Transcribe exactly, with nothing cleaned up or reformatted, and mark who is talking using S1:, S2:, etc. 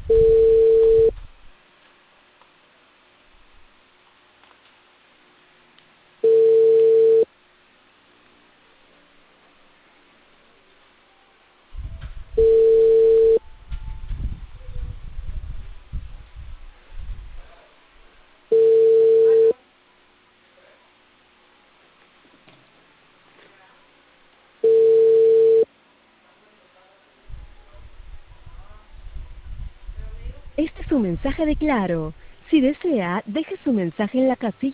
S1: Este es un mensaje de Claro. Si desea, deje su mensaje en la casilla